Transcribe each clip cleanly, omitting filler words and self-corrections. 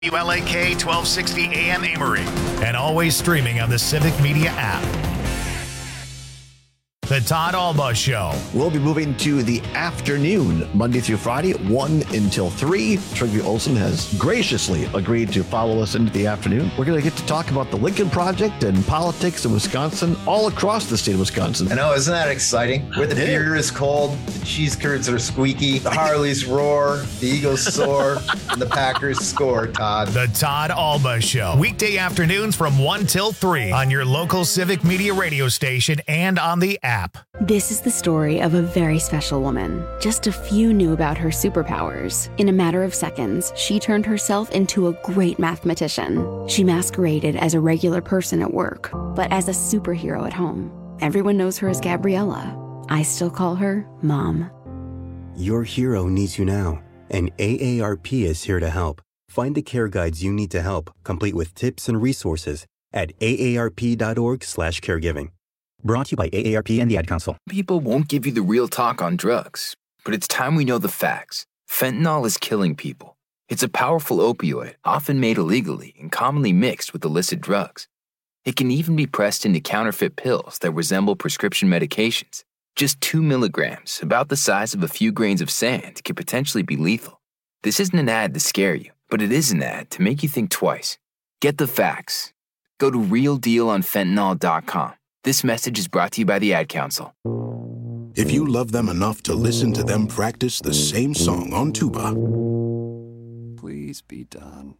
WLAK 1260 AM Amory, and always streaming on the Civic Media app. The Todd Alba Show. We'll be moving to the afternoon, Monday through Friday, 1 until 3. Trygve Olsen has graciously agreed to follow us into the afternoon. We're going to get to talk about the Lincoln Project and politics in Wisconsin, all across the state of Wisconsin. I know, isn't that exciting? Where the beer is cold, the cheese curds are squeaky, the Harleys roar, the Eagles soar, and the Packers score, Todd. The Todd Alba Show. Weekday afternoons from 1 till 3 on your local Civic Media radio station and on the app. This is the story of a very special woman. Just a few knew about her superpowers. In a matter of seconds, she turned herself into a great mathematician. She masqueraded as a regular person at work, but as a superhero at home. Everyone knows her as Gabriella. I still call her Mom. Your hero needs you now, and AARP is here to help. Find the care guides you need to help, complete with tips and resources at aarp.org/caregiving. Brought to you by AARP and the Ad Council. People won't give you the real talk on drugs, but it's time we know the facts. Fentanyl is killing people. It's a powerful opioid, often made illegally and commonly mixed with illicit drugs. It can even be pressed into counterfeit pills that resemble prescription medications. Just 2 milligrams, about the size of a few grains of sand, can potentially be lethal. This isn't an ad to scare you, but it is an ad to make you think twice. Get the facts. Go to realdealonfentanyl.com. This message is brought to you by the Ad Council. If you love them enough to listen to them practice the same song on tuba, please be done.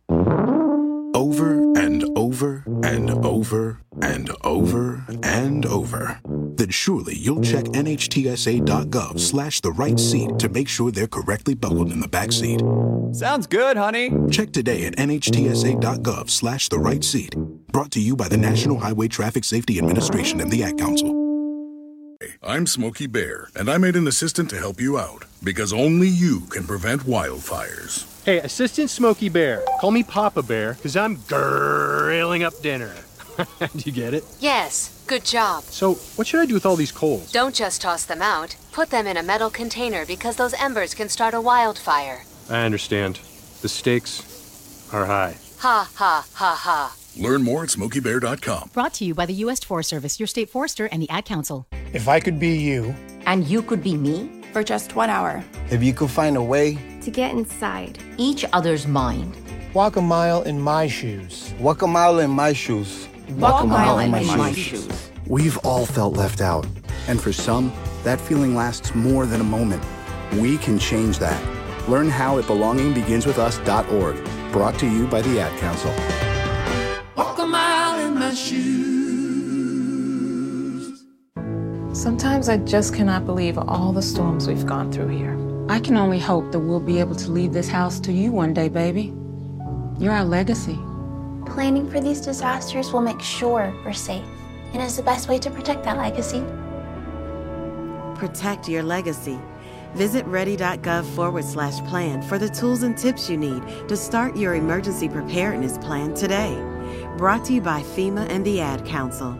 Over and over and over and over and over, then surely you'll check NHTSA.gov/the right seat to make sure they're correctly buckled in the back seat. Sounds good, honey. Check today at NHTSA.gov/the right seat. Brought to you by the National Highway Traffic Safety Administration and the Ad Council. I'm Smokey Bear, and I made an assistant to help you out, because only you can prevent wildfires. Hey, Assistant Smokey Bear. Call me Papa Bear, because I'm grilling up dinner. Do you get it? Yes, good job. So, what should I do with all these coals? Don't just toss them out. Put them in a metal container because those embers can start a wildfire. I understand. The stakes are high. Ha, ha, ha, ha. Learn more at SmokeyBear.com. Brought to you by the U.S. Forest Service, your state forester, and the Ad Council. If I could be you. And you could be me? For just 1 hour. If you could find a way. To get inside each other's mind. Walk a mile in my shoes. Walk a mile in my shoes. Walk a mile in my shoes. We've all felt left out. And for some, that feeling lasts more than a moment. We can change that. Learn how at belongingbeginswithus.org. Brought to you by the Ad Council. Walk a mile in my shoes. Sometimes I just cannot believe all the storms we've gone through here. I can only hope that we'll be able to leave this house to you one day, baby. You're our legacy. Planning for these disasters will make sure we're safe, and is the best way to protect that legacy. Protect your legacy. Visit ready.gov/plan for the tools and tips you need to start your emergency preparedness plan today. Brought to you by FEMA and the Ad Council.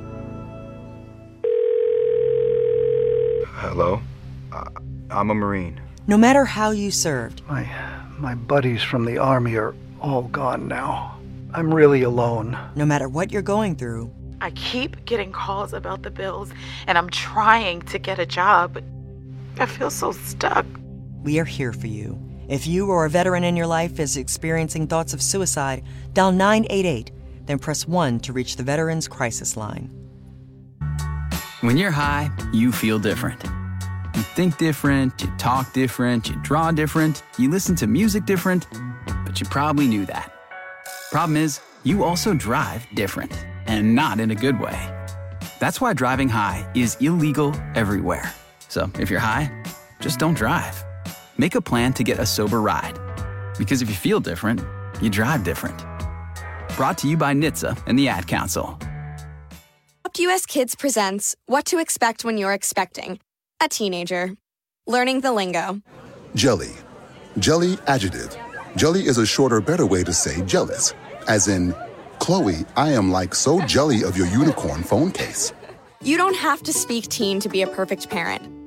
Hello? I'm a Marine. No matter how you served. My buddies from the Army are all gone now. I'm really alone. No matter what you're going through. I keep getting calls about the bills, and I'm trying to get a job, but I feel so stuck. We are here for you. If you or a veteran in your life is experiencing thoughts of suicide, dial 988, then press 1 to reach the Veterans Crisis Line. When you're high, you feel different. You think different, you talk different, you draw different, you listen to music different, but you probably knew that. Problem is, you also drive different, and not in a good way. That's why driving high is illegal everywhere. So if you're high, just don't drive. Make a plan to get a sober ride. Because if you feel different, you drive different. Brought to you by NHTSA and the Ad Council. US Kids presents What to Expect When You're Expecting a Teenager. Learning the lingo. Jelly. Jelly adjective. Jelly is a shorter, better way to say jealous. As in, Chloe, I am like so jelly of your unicorn phone case. You don't have to speak teen to be a perfect parent.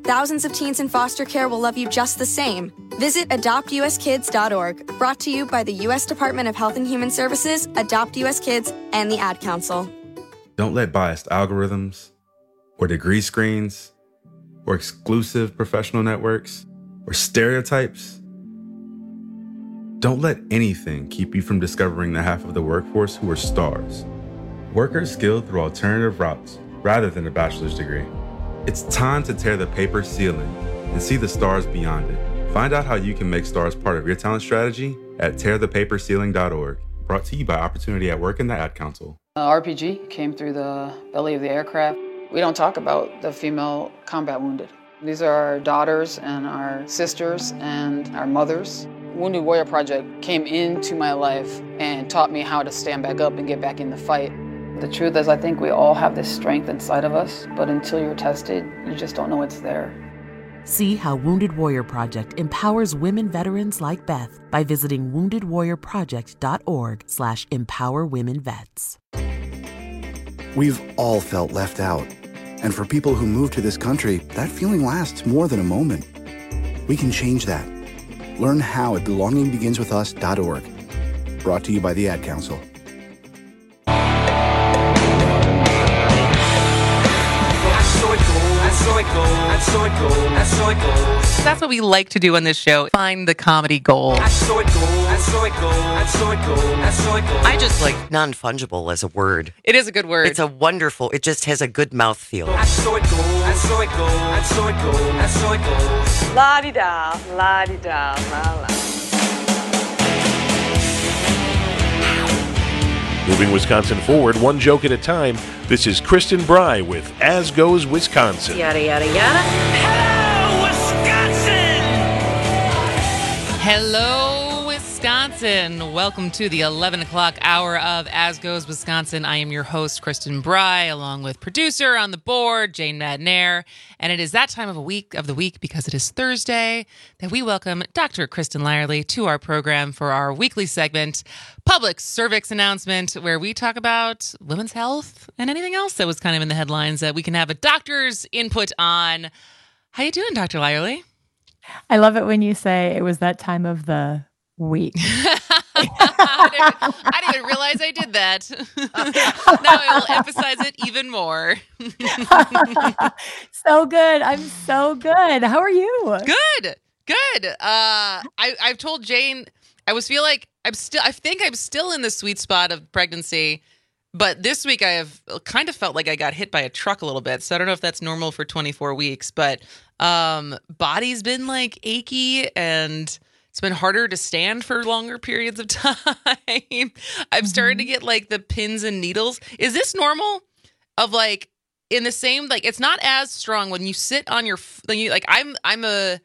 Thousands of teens in foster care will love you just the same. Visit adoptuskids.org, brought to you by the U.S. Department of Health and Human Services, Adopt U.S. Kids, and the Ad Council. Don't let biased algorithms or degree screens or exclusive professional networks or stereotypes. Don't let anything keep you from discovering the half of the workforce who are stars. Workers skilled through alternative routes rather than a bachelor's degree. It's time to tear the paper ceiling and see the stars beyond it. Find out how you can make stars part of your talent strategy at tearthepaperceiling.org. Brought to you by Opportunity at Work and the Ad Council. RPG came through the belly of the aircraft. We don't talk about the female combat wounded. These are our daughters and our sisters and our mothers. Wounded Warrior Project came into my life and taught me how to stand back up and get back in the fight. The truth is, I think we all have this strength inside of us, but until you're tested, you just don't know it's there. See how Wounded Warrior Project empowers women veterans like Beth by visiting woundedwarriorproject.org/empowerwomenvets. We've all felt left out. And for people who move to this country, that feeling lasts more than a moment. We can change that. Learn how at belongingbeginswithus.org. Brought to you by the Ad Council. That's what we like to do on this show. Find the comedy gold. I just like non-fungible as a word. It is a good word. It's a wonderful, it just has a good mouthfeel. La-di-da, la-di-da, la-la. Moving Wisconsin forward, one joke at a time. This is Kristen Bry with As Goes Wisconsin. Yada, yada, yada. Hello, Wisconsin! Hello, Wisconsin. Welcome to the 11 o'clock hour of As Goes Wisconsin. I am your host, Kristen Bry, along with producer on the board, Jane Madnair. And it is that time of the week, because it is Thursday, that we welcome Dr. Kristen Lyerly to our program for our weekly segment, Public Cervix Announcement, where we talk about women's health and anything else that was kind of in the headlines that we can have a doctor's input on. How you doing, Dr. Lyerly? I love it when you say it was that time of the week. I didn't even realize I did that. Now I will emphasize it even more. So good. I'm so good. How are you? Good. I've told Jane I think I'm still in the sweet spot of pregnancy, but this week I have kind of felt like I got hit by a truck a little bit. So I don't know if that's normal for 24 weeks, but body's been like achy and it's been harder to stand for longer periods of time. I'm starting to get like the pins and needles. Is this normal? Of like in the same, like it's not as strong when you sit on your, like I'm a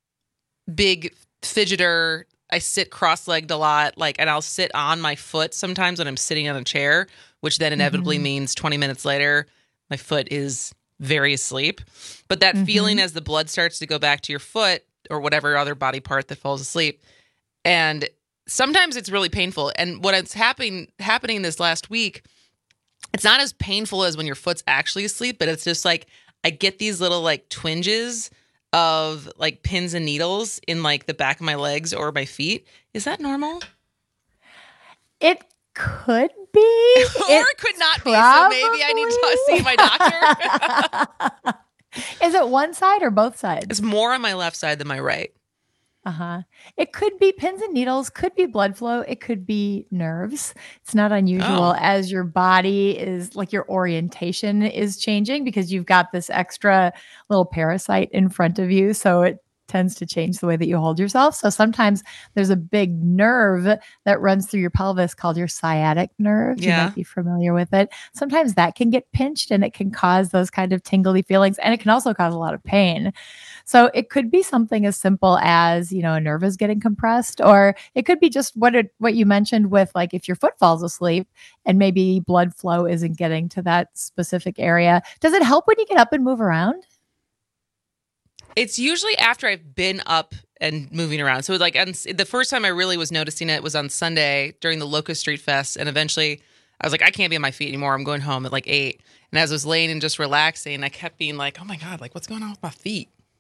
big fidgeter. I sit cross-legged a lot, like, and I'll sit on my foot sometimes when I'm sitting on a chair, which then inevitably means 20 minutes later, my foot is very asleep. But that feeling as the blood starts to go back to your foot or whatever other body part that falls asleep, and sometimes it's really painful. And what is happening this last week, it's not as painful as when your foot's actually asleep, but it's just like I get these little like twinges of like pins and needles in like the back of my legs or my feet. Is that normal? It could be. Or it could not be. So maybe I need to see my doctor. Is it one side or both sides? It's more on my left side than my right. It could be pins and needles, could be blood flow. It could be nerves. It's not unusual as your body is like your orientation is changing because you've got this extra little parasite in front of you. So it tends to change the way that you hold yourself. So sometimes there's a big nerve that runs through your pelvis called your sciatic nerve. You might be familiar with it. Sometimes that can get pinched and it can cause those kind of tingly feelings. And it can also cause a lot of pain. So it could be something as simple as, you know, a nerve is getting compressed, or it could be just what you mentioned with like if your foot falls asleep and maybe blood flow isn't getting to that specific area. Does it help when you get up and move around? It's usually after I've been up and moving around. So like the first time I really was noticing it was on Sunday during the Locust Street Fest. And eventually I was like, I can't be on my feet anymore. I'm going home at like 8. And as I was laying and just relaxing, I kept being like, oh my God, like what's going on with my feet?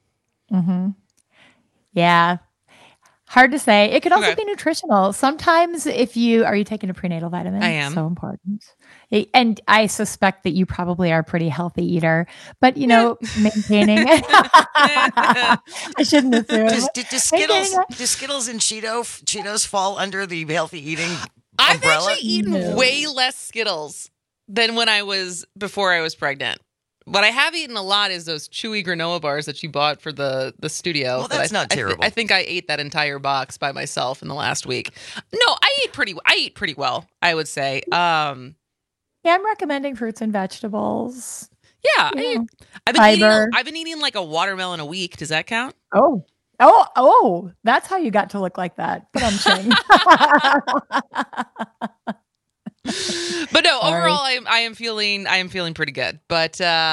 Mm-hmm. Yeah. Hard to say. It could also be nutritional. Sometimes are you taking a prenatal vitamin? I am. So important. And I suspect that you probably are a pretty healthy eater, but maintaining I shouldn't assume. Do Skittles and Cheetos fall under the healthy eating I've umbrella? actually eaten way less Skittles than before I was pregnant. What I have eaten a lot is those chewy granola bars that you bought for the studio. Well, that's not terrible. I think I ate that entire box by myself in the last week. No, I eat pretty well, I would say. Yeah, I'm recommending fruits and vegetables. Yeah, I've been eating like a watermelon a week. Does that count? Oh, that's how you got to look like that. But I'm saying. But no, overall, I am feeling pretty good. But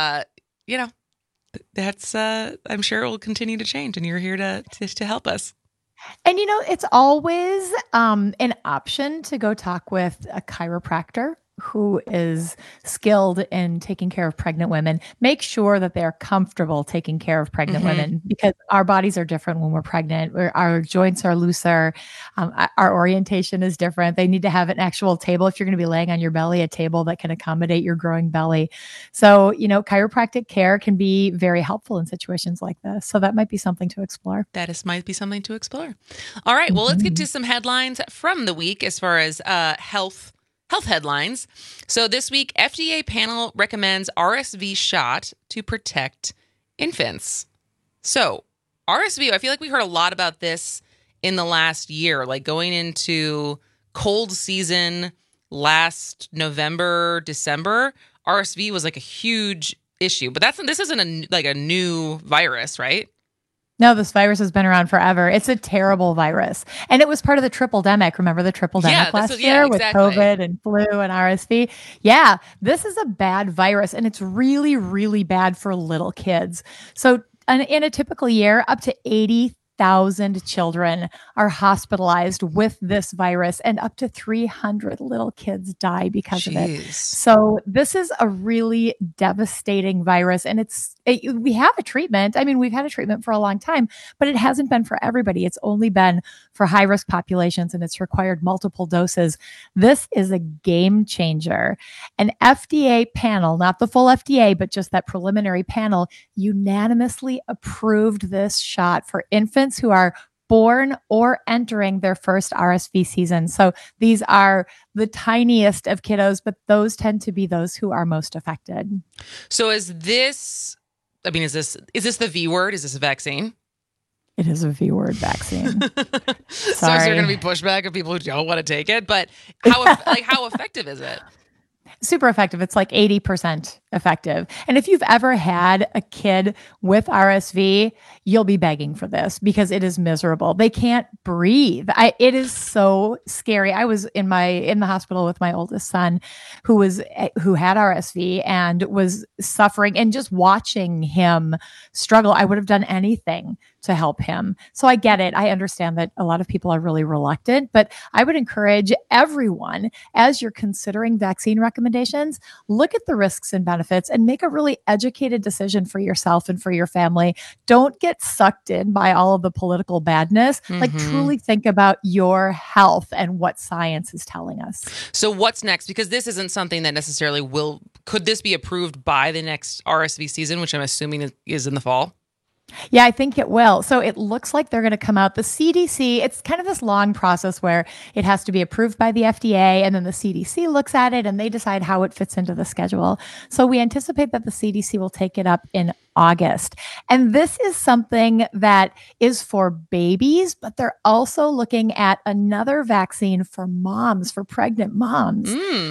that's I'm sure it will continue to change, and you're here to help us. And it's always an option to go talk with a chiropractor who is skilled in taking care of pregnant women. Make sure that they're comfortable taking care of pregnant women, because our bodies are different when we're pregnant. Our joints are looser. Our orientation is different. They need to have an actual table. If you're going to be laying on your belly, a table that can accommodate your growing belly. So, chiropractic care can be very helpful in situations like this. So that might be something to explore. Might be something to explore. All right. Well, let's get to some headlines from the week as far as health headlines. So this week, FDA panel recommends RSV shot to protect infants. So RSV, I feel like we heard a lot about this in the last year, like going into cold season last November, December. RSV was like a huge issue, but this isn't a new virus, right? No, this virus has been around forever. It's a terrible virus. And it was part of the triple-demic. Remember the triple-demic last year with COVID and flu and RSV? Yeah, this is a bad virus, and it's really, really bad for little kids. So in a typical year, up to 80,000 children are hospitalized with this virus, and up to 300 little kids die because of it. So this is a really devastating virus, and we have a treatment. I mean, we've had a treatment for a long time, but it hasn't been for everybody. It's only been for high-risk populations, and it's required multiple doses. This is a game changer. An FDA panel, not the full FDA, but just that preliminary panel, unanimously approved this shot for infants who are born or entering their first RSV season. So these are the tiniest of kiddos, but those tend to be those who are most affected. So is this the V word? Is this a vaccine? It is a V word vaccine. So is there going to be pushback of people who don't want to take it? But how effective is it? Super effective. It's like 80% effective. And if you've ever had a kid with RSV, you'll be begging for this because it is miserable. They can't breathe. It is so scary. I was in the hospital with my oldest son who had RSV and was suffering, and just watching him struggle, I would have done anything to help him. So I get it. I understand that a lot of people are really reluctant, but I would encourage everyone, as you're considering vaccine recommendations, look at the risks and benefits and make a really educated decision for yourself and for your family. Don't get sucked in by all of the political badness. Like, truly think about your health and what science is telling us. So what's next? Because this isn't something that necessarily could this be approved by the next RSV season, which I'm assuming is in the fall? Yeah, I think it will. So it looks like they're going to come out. The CDC, it's kind of this long process where it has to be approved by the FDA, and then the CDC looks at it and they decide how it fits into the schedule. So we anticipate that the CDC will take it up in August. And this is something that is for babies, but they're also looking at another vaccine for moms, for pregnant moms.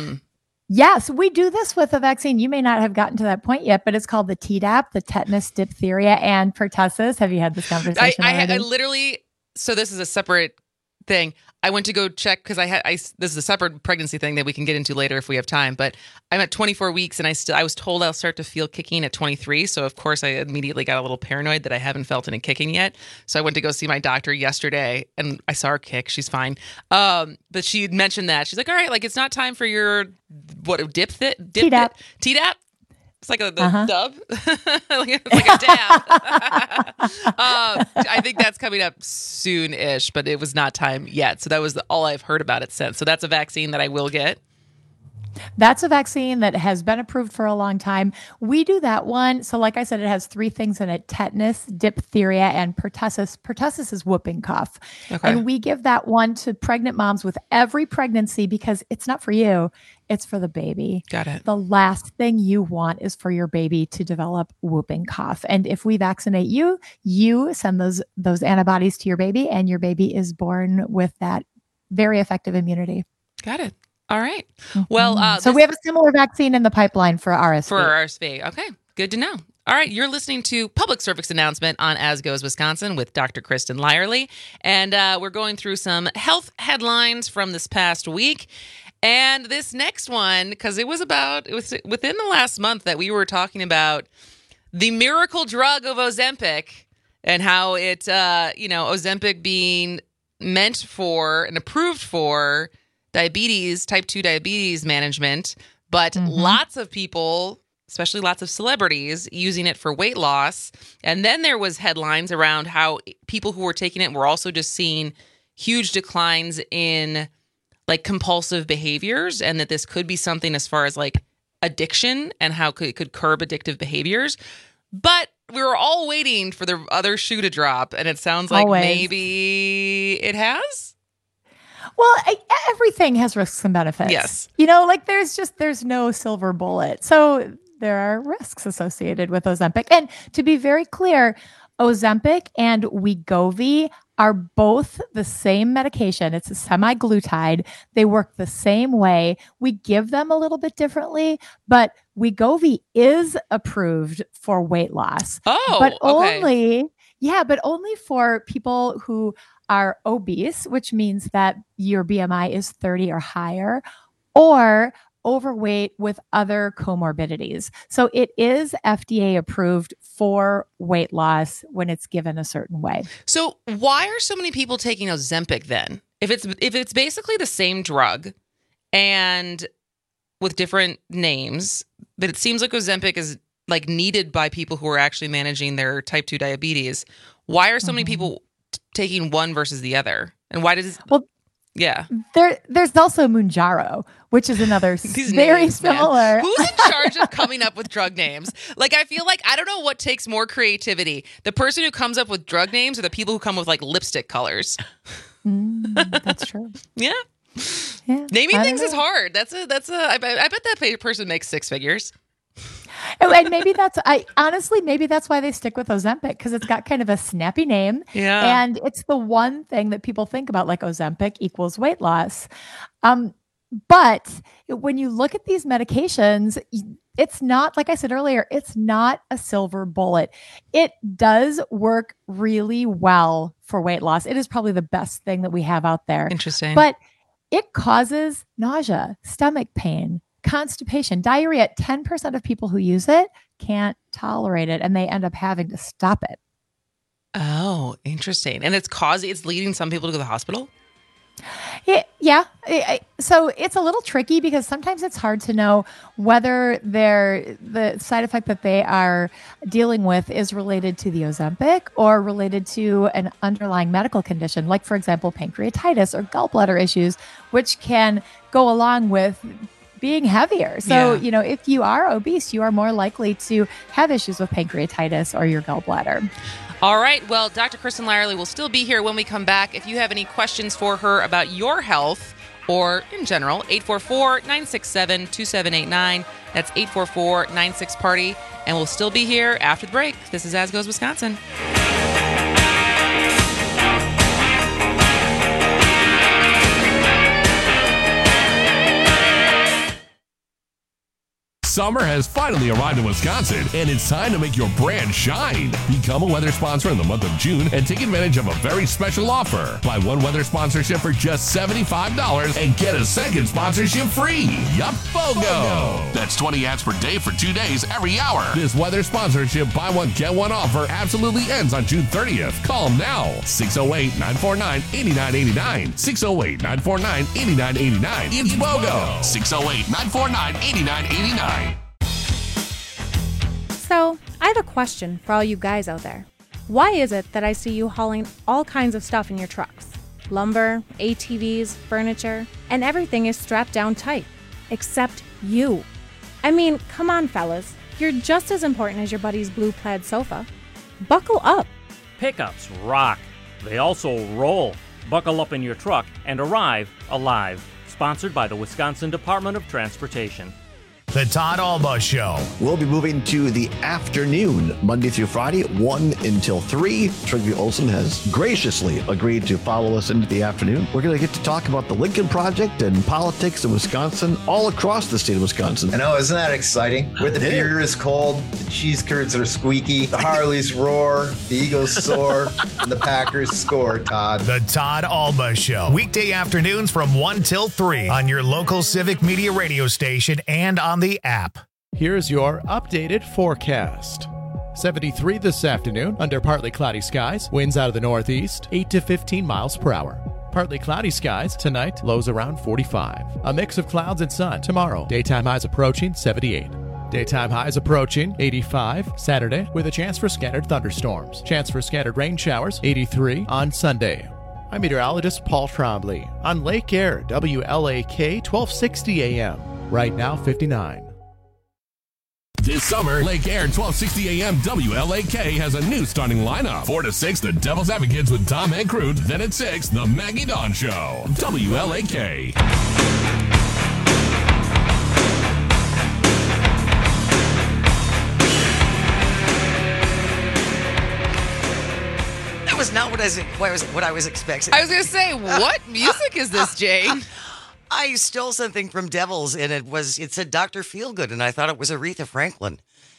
Yes, we do this with a vaccine. You may not have gotten to that point yet, but it's called the Tdap, the tetanus, diphtheria, and pertussis. Have you had this conversation already? I literally, so this is a separate thing. I went to go check because this is a separate pregnancy thing that we can get into later if we have time. But I'm at 24 weeks and I was told I'll start to feel kicking at 23. So of course I immediately got a little paranoid that I haven't felt any kicking yet. So I went to go see my doctor yesterday and I saw her kick. She's fine. But she had mentioned that. She's like, all right, like it's not time for your Tdap. It's like a dub, like a dab. I think that's coming up soon-ish, but it was not time yet. So that was all I've heard about it since. So that's a vaccine that I will get. That's a vaccine that has been approved for a long time. We do that one. So like I said, it has 3 things in it: tetanus, diphtheria, and pertussis. Pertussis is whooping cough. Okay. And we give that one to pregnant moms with every pregnancy because it's not for you. It's for the baby. Got it. The last thing you want is for your baby to develop whooping cough. And if we vaccinate you, you send those antibodies to your baby, and your baby is born with that very effective immunity. Got it. All right. Well, so we have a similar vaccine in the pipeline for RSV. For RSV. Okay. Good to know. All right. You're listening to Public Service Announcement on As Goes Wisconsin with Dr. Kristen Lyerly. And we're going through some health headlines from this past week. And this next one, because it was within the last month that we were talking about the miracle drug of Ozempic and how it, Ozempic being meant for and approved for diabetes, type 2 diabetes management, but lots of people, especially lots of celebrities, using it for weight loss. And then there was headlines around how people who were taking it were also just seeing huge declines in like compulsive behaviors, and that this could be something as far as like addiction and how it could curb addictive behaviors. But we were all waiting for the other shoe to drop, and it sounds like maybe it has. Well, everything has risks and benefits. Yes. Like there's no silver bullet. So there are risks associated with Ozempic. And to be very clear, Ozempic and Wegovy are both the same medication. It's a semaglutide. They work the same way. We give them a little bit differently, but Wegovy is approved for weight loss. Oh, but okay. but only for people who are obese, which means that your BMI is 30 or higher, or overweight with other comorbidities. So it is FDA approved for weight loss when it's given a certain way. So why are so many people taking Ozempic then? If it's basically the same drug and with different names, but it seems like Ozempic is like needed by people who are actually managing their type 2 diabetes. Why are so many people taking one versus the other? And why does there's also Mounjaro, which is another very names, similar. Man. Who's in charge of coming up with drug names? Like, I feel like I don't know what takes more creativity: the person who comes up with drug names or the people who come with like lipstick colors. That's true. Yeah. Naming things is hard. I bet that person makes 6 figures. And maybe maybe that's why they stick with Ozempic, because it's got kind of a snappy name. Yeah. And it's the one thing that people think about, like Ozempic equals weight loss. But when you look at these medications, it's not, like I said earlier, it's not a silver bullet. It does work really well for weight loss. It is probably the best thing that we have out there. Interesting. But it causes nausea, stomach pain, constipation, diarrhea. 10% of people who use it can't tolerate it, and they end up having to stop it. Oh, interesting. And it's leading some people to go to the hospital? Yeah. So it's a little tricky because sometimes it's hard to know whether the side effect that they are dealing with is related to the Ozempic or related to an underlying medical condition, like, for example, pancreatitis or gallbladder issues, which can go along with being heavier. So, if you are obese, you are more likely to have issues with pancreatitis or your gallbladder. All right. Well, Dr. Kristen Lyerly will still be here when we come back. If you have any questions for her about your health or in general, 844-967-2789. That's 844-96-PARTY. And we'll still be here after the break. This is As Goes Wisconsin. Summer has finally arrived in Wisconsin, and it's time to make your brand shine. Become a weather sponsor in the month of June and take advantage of a very special offer. Buy one weather sponsorship for just $75 and get a second sponsorship free. Yup, BOGO. That's 20 ads per day for 2 days every hour. This weather sponsorship buy one, get one offer absolutely ends on June 30th. Call now. 608-949-8989. 608-949-8989. It's BOGO. 608-949-8989. So, I have a question for all you guys out there. Why is it that I see you hauling all kinds of stuff in your trucks? Lumber, ATVs, furniture, and everything is strapped down tight. Except you. I mean, come on, fellas. You're just as important as your buddy's blue plaid sofa. Buckle up. Pickups rock. They also roll. Buckle up in your truck and arrive alive. Sponsored by the Wisconsin Department of Transportation. The Todd Alba Show. We'll be moving to the afternoon, Monday through Friday, 1 until 3. Trygve Olsen has graciously agreed to follow us into the afternoon. We're going to get to talk about the Lincoln Project and politics in Wisconsin, all across the state of Wisconsin. I know, isn't that exciting? Where the beer is cold, the cheese curds are squeaky, the Harleys roar, the Eagles soar, and the Packers score, Todd. The Todd Alba Show. Weekday afternoons from 1 till 3 on your local Civic Media radio station and on the app. Here's your updated forecast. 73 this afternoon under partly cloudy skies. Winds out of the northeast, 8 to 15 miles per hour. Partly cloudy skies tonight, lows around 45. A mix of clouds and sun tomorrow. Daytime highs approaching 78. Daytime highs approaching 85 Saturday with a chance for scattered thunderstorms. Chance for scattered rain showers 83 on Sunday. I'm meteorologist Paul Trombley on Lake Air, WLAK 1260 AM. Right now, 59. This summer, Lake Air 1260 AM WLAK has a new starting lineup. 4 to 6, the Devil's Advocates with Tom Ankroot. Then at 6, the Maggie Dawn Show. WLAK. That was not what I was expecting. I was going to say, what music is this, Jane? I stole something from Devils, and it said Dr. Feelgood, and I thought it was Aretha Franklin.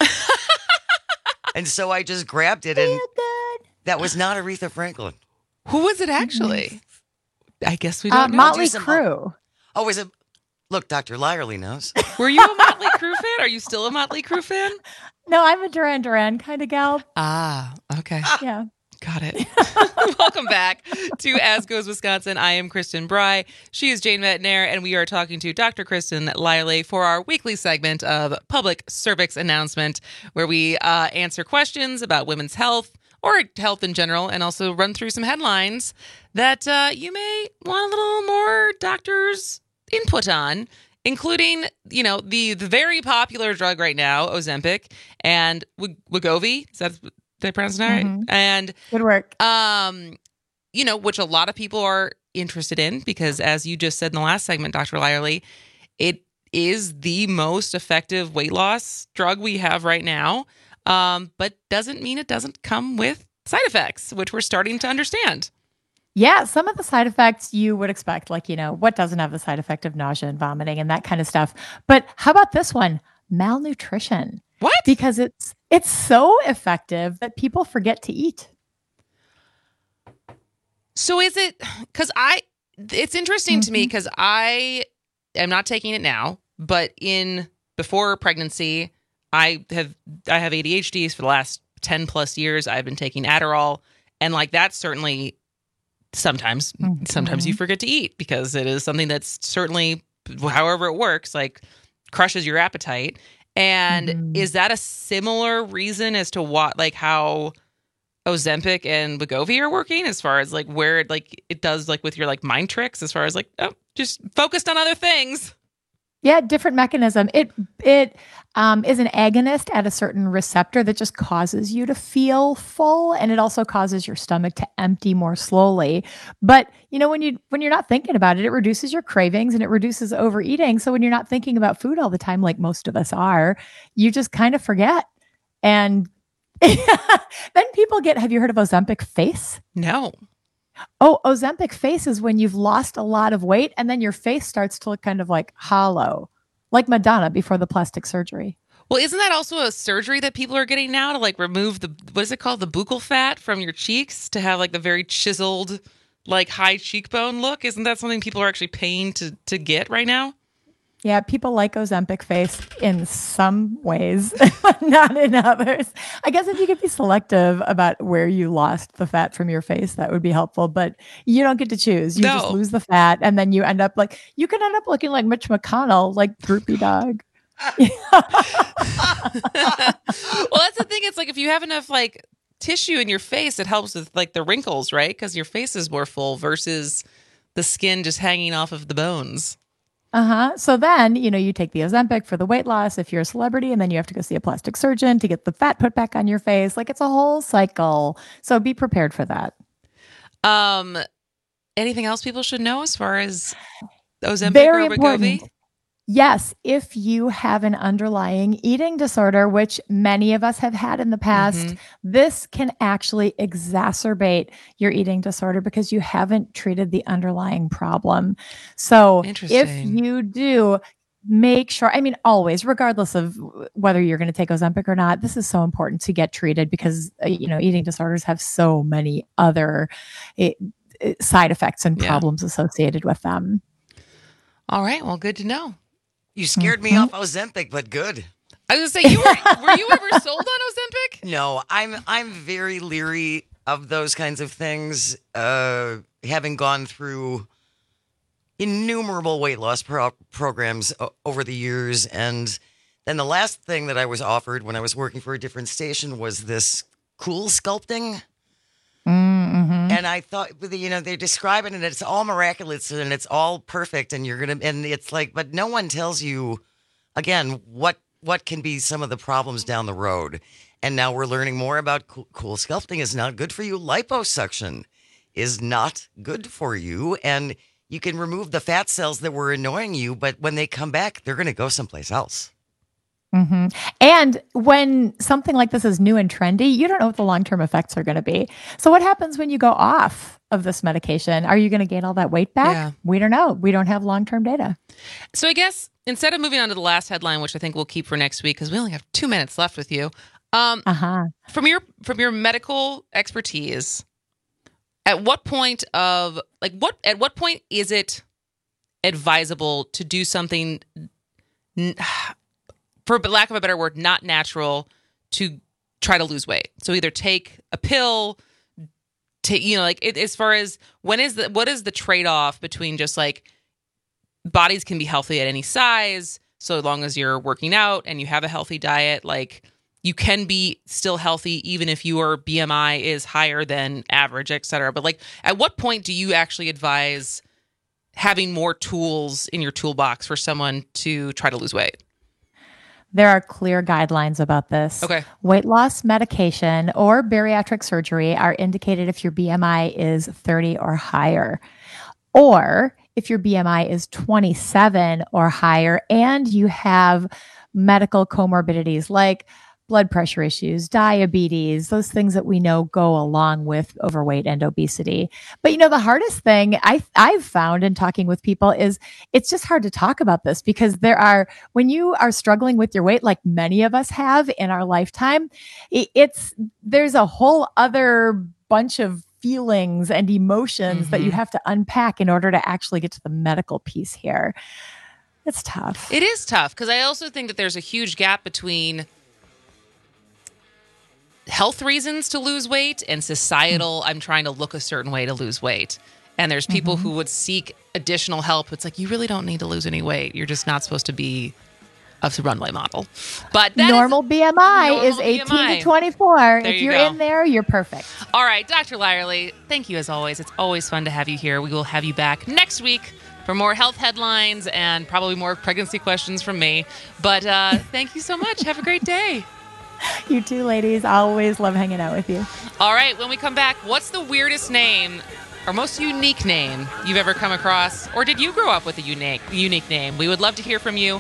And so I just grabbed it, and that was not Aretha Franklin. Who was it actually? I guess we don't know. Motley Crue. Oh, is it? Look, Dr. Lyerly knows. Were you a Motley Crue fan? Are you still a Motley Crue fan? No, I'm a Duran Duran kind of gal. Ah, okay. Yeah. Got it. Welcome back to As Goes Wisconsin. I am Kristen Bry. She is Jane Metnair, and we are talking to Dr. Kristen Lyerly for our weekly segment of Public Cervix Announcement, where we answer questions about women's health or health in general, and also run through some headlines that you may want a little more doctor's input on, including, the very popular drug right now, Ozempic, and Wegovy. Is that... Did I pronounce it right? Mm-hmm. And good work. Which a lot of people are interested in because, as you just said in the last segment, Dr. Lyerly, it is the most effective weight loss drug we have right now, but doesn't mean it doesn't come with side effects, which we're starting to understand. Yeah, some of the side effects you would expect, like, what doesn't have the side effect of nausea and vomiting and that kind of stuff. But how about this one? Malnutrition. What? Because it's so effective that people forget to eat. So is it, because it's interesting to me because I am not taking it now, but before pregnancy, I have ADHD for the last 10 plus years. I've been taking Adderall, and that's certainly sometimes you forget to eat because it is something that's certainly, however it works, crushes your appetite. And is that a similar reason as to how Ozempic and Wegovy are working as far as where it does with your mind tricks as far as just focused on other things? Yeah, different mechanism. It is an agonist at a certain receptor that just causes you to feel full, and it also causes your stomach to empty more slowly. But when you're not thinking about it, it reduces your cravings and it reduces overeating. So when you're not thinking about food all the time, like most of us are, you just kind of forget. And then people have you heard of Ozempic face? No. Oh, Ozempic face is when you've lost a lot of weight and then your face starts to look kind of hollow, like Madonna before the plastic surgery. Well, isn't that also a surgery that people are getting now to remove what is it called? The buccal fat from your cheeks to have the very chiseled, high cheekbone look? Isn't that something people are actually paying to get right now? Yeah, people like Ozempic face in some ways, but not in others. I guess if you could be selective about where you lost the fat from your face, that would be helpful. But you don't get to choose. You just lose the fat, and then you end up you can end up looking like Mitch McConnell, droopy dog. Well, that's the thing. It's like if you have enough like tissue in your face, it helps with like the wrinkles, right? Because your face is more full versus the skin just hanging off of the bones. So then, you take the Ozempic for the weight loss if you're a celebrity, and then you have to go see a plastic surgeon to get the fat put back on your face. Like, it's a whole cycle. So be prepared for that. Anything else people should know as far as Ozempic Very or Wegovy? important. Yes, if you have an underlying eating disorder, which many of us have had in the past, this can actually exacerbate your eating disorder because you haven't treated the underlying problem. So if you do, make sure, always, regardless of whether you're going to take Ozempic or not, this is so important to get treated because, eating disorders have so many other side effects and problems associated with them. All right. Well, good to know. You scared me off Ozempic, but good. I was going to say, were you ever sold on Ozempic? No, I'm very leery of those kinds of things, having gone through innumerable weight loss programs over the years. And then the last thing that I was offered when I was working for a different station was this cool sculpting. And I thought, they describe it and it's all miraculous and it's all perfect and and it's like, but no one tells you, again, what can be some of the problems down the road. And now we're learning more about cool sculpting is not good for you. Liposuction is not good for you. And you can remove the fat cells that were annoying you, but when they come back, they're going to go someplace else. And when something like this is new and trendy, you don't know what the long-term effects are going to be. So what happens when you go off of this medication? Are you going to gain all that weight back? Yeah. We don't know. We don't have long-term data. So I guess instead of moving on to the last headline, which I think we'll keep for next week because we only have 2 minutes left with you, from your medical expertise, at what point is it advisable to do something, for lack of a better word, not natural, to try to lose weight? So either take a pill, as far as what is the trade-off between just like bodies can be healthy at any size, so long as you're working out and you have a healthy diet, like you can be still healthy even if your BMI is higher than average, et cetera. But like, at what point do you actually advise having more tools in your toolbox for someone to try to lose weight? There are clear guidelines about this. Okay. Weight loss medication or bariatric surgery are indicated if your BMI is 30 or higher, or if your BMI is 27 or higher and you have medical comorbidities like blood pressure issues, diabetes, those things that we know go along with overweight and obesity. But the hardest thing I've found in talking with people is it's just hard to talk about this because when you are struggling with your weight, like many of us have in our lifetime, there's a whole other bunch of feelings and emotions that you have to unpack in order to actually get to the medical piece here. It's tough. It is tough because I also think that there's a huge gap between health reasons to lose weight and societal, I'm trying to look a certain way to lose weight. And there's people who would seek additional help. It's like, you really don't need to lose any weight. You're just not supposed to be a runway model. But normal BMI is 18 to 24. If you're in there, you're perfect. All right, Dr. Lyerly, thank you as always. It's always fun to have you here. We will have you back next week for more health headlines and probably more pregnancy questions from me. But thank you so much. Have a great day. You too, ladies. I always love hanging out with you. All right, when we come back, what's the weirdest name or most unique name you've ever come across? Or did you grow up with a unique name? We would love to hear from you.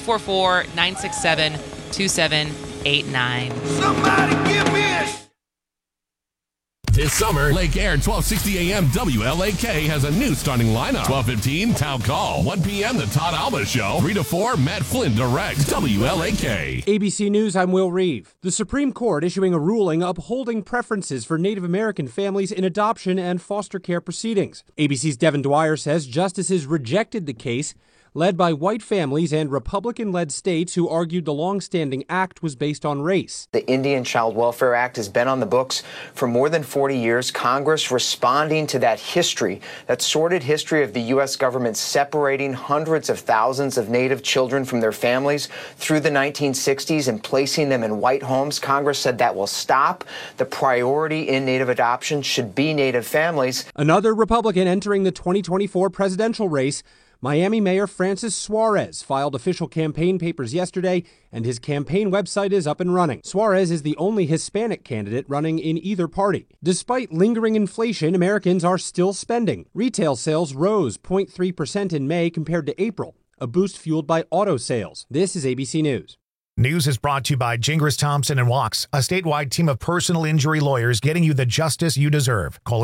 844-967-2789. Somebody give me a... This summer, Lake Air 1260 AM WLAK has a new starting lineup. 12:15 Town Call. 1 p.m. The Todd Alba Show. 3 to 4 Matt Flynn Direct. WLAK. ABC News, I'm Will Reeve. The Supreme Court issuing a ruling upholding preferences for Native American families in adoption and foster care proceedings. ABC's Devin Dwyer says justices rejected the case, led by white families and Republican-led states who argued the long-standing act was based on race. The Indian Child Welfare Act has been on the books for more than 40 years. Congress responding to that history, that sordid history of the U.S. government separating hundreds of thousands of Native children from their families through the 1960s and placing them in white homes. Congress said that will stop. The priority in Native adoption should be Native families. Another Republican entering the 2024 presidential race, Miami Mayor Francis Suarez filed official campaign papers yesterday, and his campaign website is up and running. Suarez is the only Hispanic candidate running in either party. Despite lingering inflation, Americans are still spending. Retail sales rose 0.3% in May compared to April, a boost fueled by auto sales. This is ABC News. News is brought to you by Gingras Thompson & Walks, a statewide team of personal injury lawyers getting you the justice you deserve. Call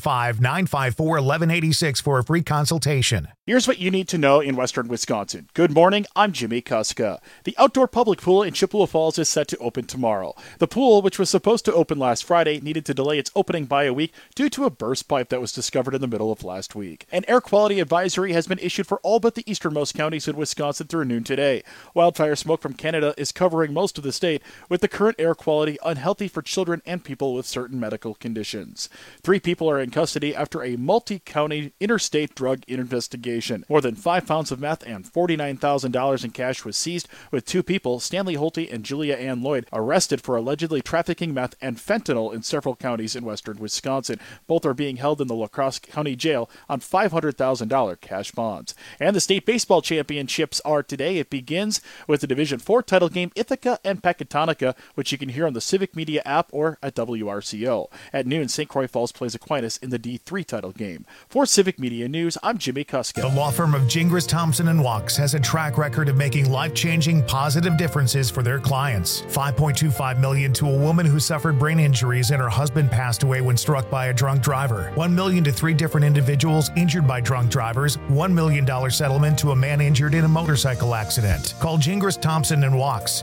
855-954-1186 for a free consultation. Here's what you need to know in western Wisconsin. Good morning, I'm Jimmy Kuska. The outdoor public pool in Chippewa Falls is set to open tomorrow. The pool, which was supposed to open last Friday, needed to delay its opening by a week due to a burst pipe that was discovered in the middle of last week. An air quality advisory has been issued for all but the easternmost counties in Wisconsin through noon today. Wildfire smoke from Canada is covering most of the state, with the current air quality unhealthy for children and people with certain medical conditions. 3 people are in custody after a multi-county interstate drug investigation. More than 5 pounds of meth and $49,000 in cash was seized, with 2 people, Stanley Holte and Julia Ann Lloyd, arrested for allegedly trafficking meth and fentanyl in several counties in western Wisconsin. Both are being held in the La Crosse County Jail on $500,000 cash bonds. And the state baseball championships are today. It begins with the Division IV title game, Ithaca and Pecatonica, which you can hear on the Civic Media app or at WRCO. At noon, St. Croix Falls plays Aquinas in the D3 title game. For Civic Media News, I'm Jimmy Kuska. The law firm of Gingras Thompson & Walks has a track record of making life-changing positive differences for their clients. $5.25 million to a woman who suffered brain injuries and her husband passed away when struck by a drunk driver. $1 million to 3 different individuals injured by drunk drivers. $1 million settlement to a man injured in a motorcycle accident. Call Gingras Thompson & Walks,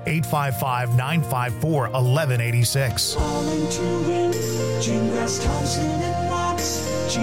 855-954-1186. Calling to win, Gingras Thompson & Walks,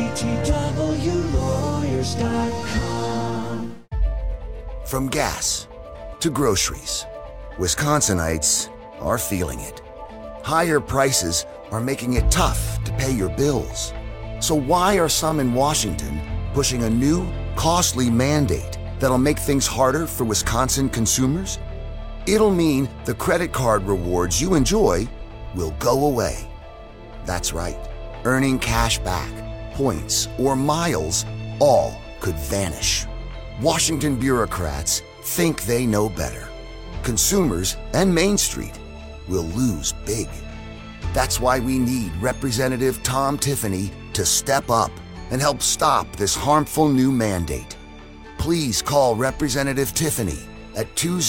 GTWlawyers.com. From gas to groceries, Wisconsinites are feeling it. Higher prices are making it tough to pay your bills. So why are some in Washington pushing a new, costly mandate that'll make things harder for Wisconsin consumers? It'll mean the credit card rewards you enjoy will go away. That's right. Earning cash back, points, or miles all could vanish. Washington bureaucrats think they know better. Consumers and Main Street will lose big. That's why we need Representative Tom Tiffany to step up and help stop this harmful new mandate. Please call Representative Tiffany at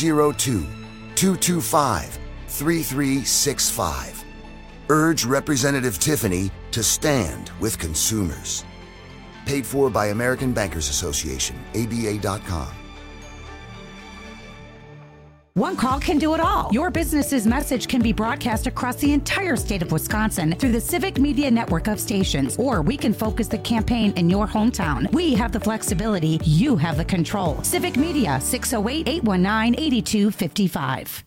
202-225-3365. Urge Representative Tiffany to stand with consumers. Paid for by American Bankers Association, ABA.com. One call can do it all. Your business's message can be broadcast across the entire state of Wisconsin through the Civic Media network of stations, or we can focus the campaign in your hometown. We have the flexibility. You have the control. Civic Media, 608-819-8255.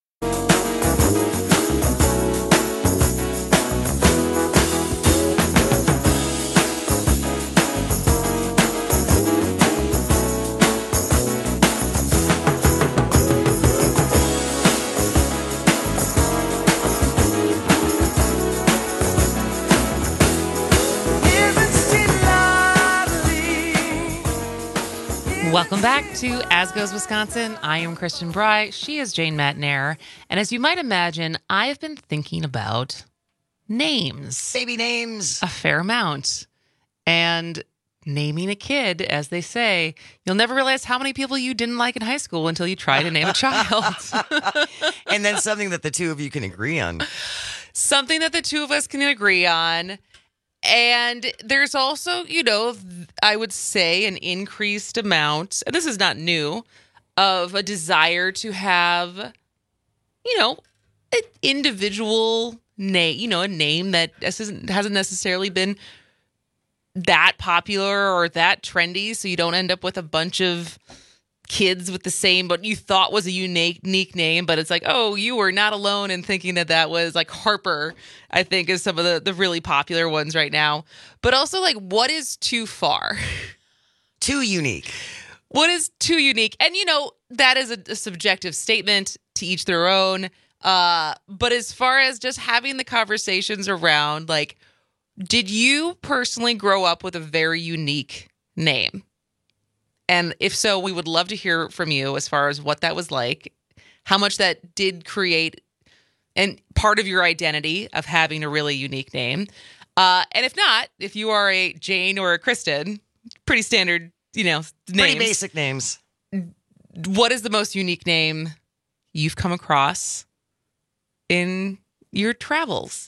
Welcome back to As Goes Wisconsin. I am Kristen Bry. She is Jane Matnair. And as you might imagine, I have been thinking about names. Baby names. A fair amount. And naming a kid, as they say, you'll never realize how many people you didn't like in high school until you try to name a child. And then something that the two of you can agree on. Something that the two of us can agree on. And there's also, you know, I would say an increased amount, and this is not new, of a desire to have, you know, an individual name, you know, a name that hasn't necessarily been that popular or that trendy, so you don't end up with a bunch of kids with the same, but you thought was a unique name, but it's like, oh, you were not alone in thinking that was like Harper, I think is some of the really popular ones right now. But also like, what is too far? Too unique. What is too unique? And that is a subjective statement, to each their own. But as far as just having the conversations around, like, did you personally grow up with a very unique name? And if so, we would love to hear from you as far as what that was like, how much that did create and part of your identity of having a really unique name. And if not, if you are a Jane or a Kristen, pretty standard, names. Pretty basic names. What is the most unique name you've come across in your travels?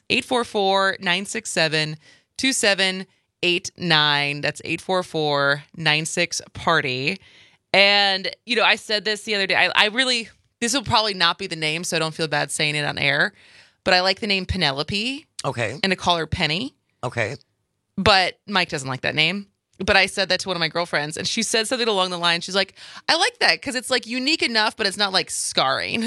844-967-2789. That's 844-96-PARTY. And, I said this the other day. This will probably not be the name, so I don't feel bad saying it on air. But I like the name Penelope. Okay. And to call her Penny. Okay. But Mike doesn't like that name. But I said that to one of my girlfriends, and she said something along the line. She's like, I like that because it's like unique enough, but it's not like scarring.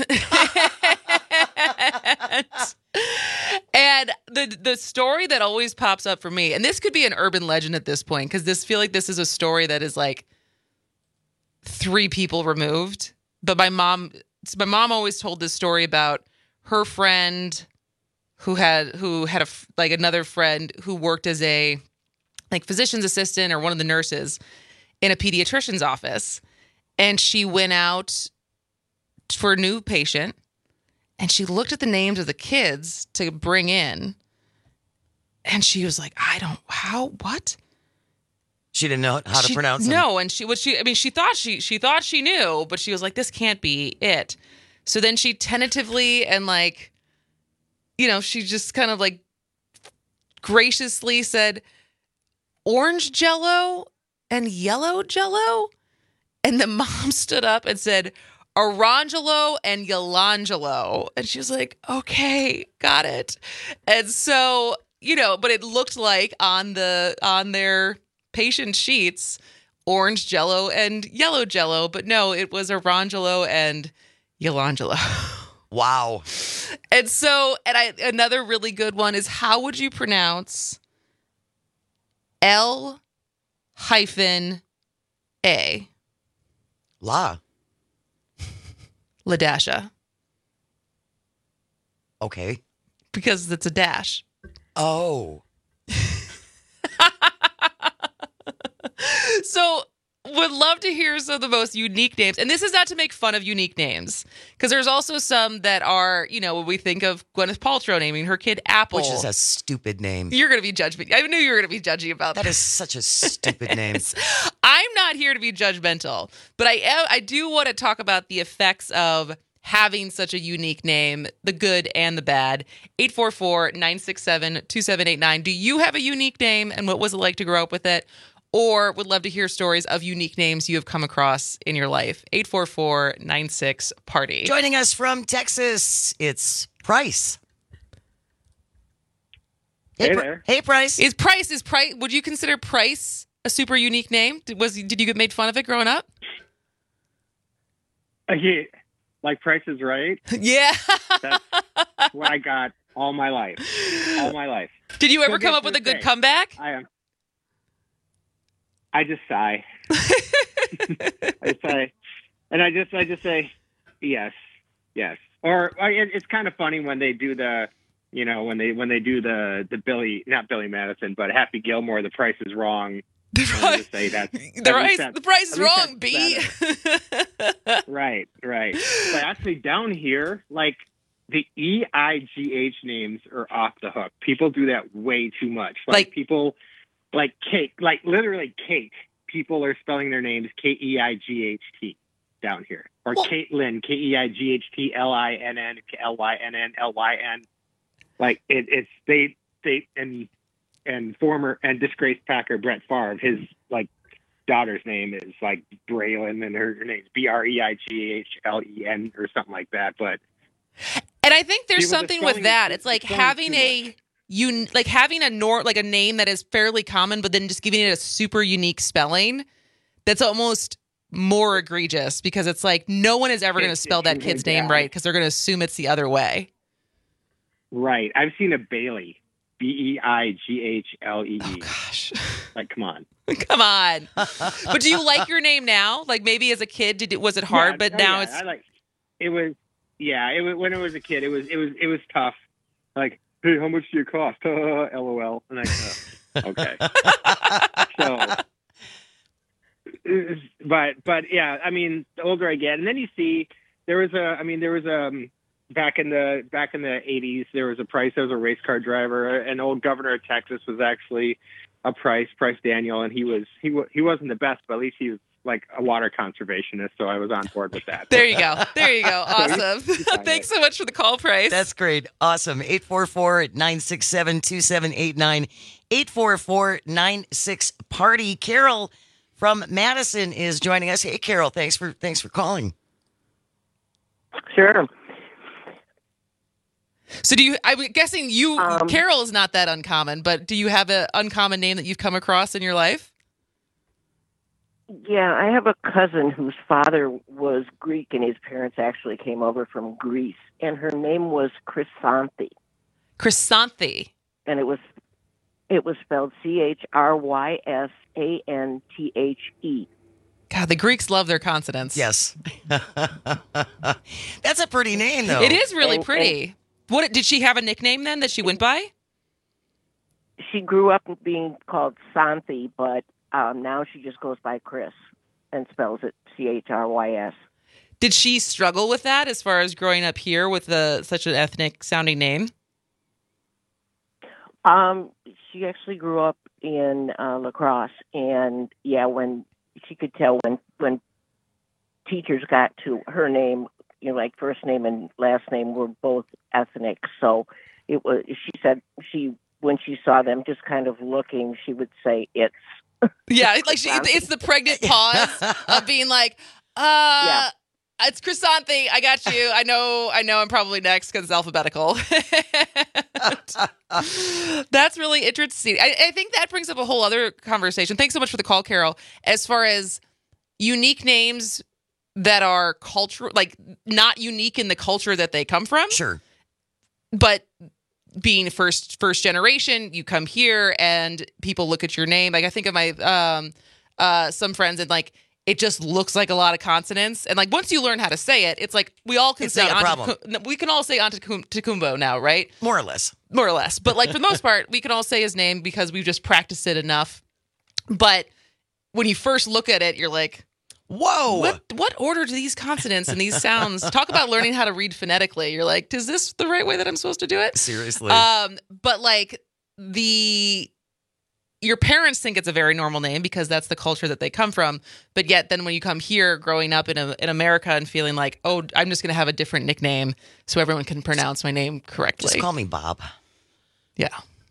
And the story that always pops up for me, and this could be an urban legend at this point, because feel like this is a story that is like 3 people removed. But my mom always told this story about her friend who had another friend who worked as a physician's assistant or one of the nurses in a pediatrician's office. And she went out for a new patient and she looked at the names of the kids to bring in. And she was like, what? She didn't know how to pronounce them. No. And she thought she knew, but she was like, this can't be it. So then she tentatively and she just kind of graciously said, orange Jello and yellow Jello? And the mom stood up and said, Orangelo and Yolangelo. And she was like, okay, got it. And so, but it looked like on their patient sheets, orange Jello and yellow Jello. But no, it was Orangelo and Yolangelo. Wow. And so, another really good one is, how would you pronounce L-A? LaDasha. Okay. Because it's a dash. Oh. So, would love to hear some of the most unique names. And this is not to make fun of unique names, because there's also some that are, when we think of Gwyneth Paltrow naming her kid Apple. Which is a stupid name. You're going to be judging. I knew you were going to be judgy about that. That is such a stupid name. I'm not here to be judgmental, but I do want to talk about the effects of having such a unique name, the good and the bad. 844-967-2789. Do you have a unique name, and what was it like to grow up with it? Or would love to hear stories of unique names you have come across in your life. 844-96-PARTY. Joining us from Texas, it's Price. Hey there. Hey, Price. Is Price? Would you consider Price a super unique name? Did you get made fun of it growing up? Yeah, like Price is Right. Yeah. That's what I got all my life. All my life. Did you ever come up with a good comeback? I just sigh. I sigh, and I just say yes. Or it's kind of funny when they do the, when they do the not Billy Madison, but Happy Gilmore. The Price is Wrong. Say that the price is wrong, B. Right. But actually, down here, the EIGH names are off the hook. People do that way too much. People. Like Kate, literally Kate. People are spelling their names Keight down here. Or Caitlin, KeightLinn, Lynn. And former and disgraced Packer Brett Favre, his daughter's name is Braylon, and her name's Breighlен or something like that. But and I think there's something with that. It's like having a having a name that is fairly common, but then just giving it a super unique spelling. That's almost more egregious because it's like no one is ever going to spell that kid's name right because they're going to assume it's the other way. Right. I've seen a Bailey, Beighle. Oh gosh! Like, come on. Come on. But do you like your name now? Like maybe as a kid, was it hard? But now it's. I like. It was. Yeah. It was when I was a kid. It was tough. Like, hey, how much do you cost? LOL. And I okay. So. But yeah, I mean, the older I get, and then you see there was back in the 80s, there was a Price. There was a race car driver. An old governor of Texas was actually a Price Daniel, and he wasn't the best, but at least he was like a water conservationist, so I was on board with that. There you go. Awesome. Thanks so much for the call, Price. That's great. Awesome. 844-967-2789. 844-96-PARTY. Carol from Madison is joining us. Hey, Carol, thanks for calling. Sure. So I'm guessing Carol is not that uncommon, but do you have an uncommon name that you've come across in your life? Yeah, I have a cousin whose father was Greek and his parents actually came over from Greece, and her name was Chrysanthi. Chrysanthi. And it was spelled CHRYSANTHE. God, the Greeks love their consonants. Yes. That's a pretty name, though. It is really pretty. What did she have a nickname then that she went by? She grew up being called Santhi, but now she just goes by Chris and spells it CHRYS. Did she struggle with that as far as growing up here with such an ethnic sounding name? She actually grew up in La Crosse, and yeah, when she could tell when teachers got to her name, like first name and last name were both ethnic. So it was. She said when she saw them just kind of looking, she would say it's. Yeah, like it's the pregnant pause of being like, it's Chrysanthi. I got you. I know. I'm probably next because it's alphabetical. That's really interesting. I think that brings up a whole other conversation. Thanks so much for the call, Carol. As far as unique names that are cultural, like not unique in the culture that they come from. Sure. But being first generation, you come here and people look at your name. Like I think of my some friends and like it just looks like a lot of consonants. And like once you learn how to say it, it's like we all can say we can all say Antetokounmpo now, right? More or less. But like for the most part, we can all say his name because we've just practiced it enough. But when you first look at it, you're like, whoa, what order do these consonants and these sounds? Talk about learning how to read phonetically. You're like, is this the right way that I'm supposed to do it? Seriously. But like your parents think it's a very normal name because that's the culture that they come from. But yet then when you come here growing up in America and feeling like, oh, I'm just going to have a different nickname so everyone can pronounce my name correctly. Just call me Bob. Yeah.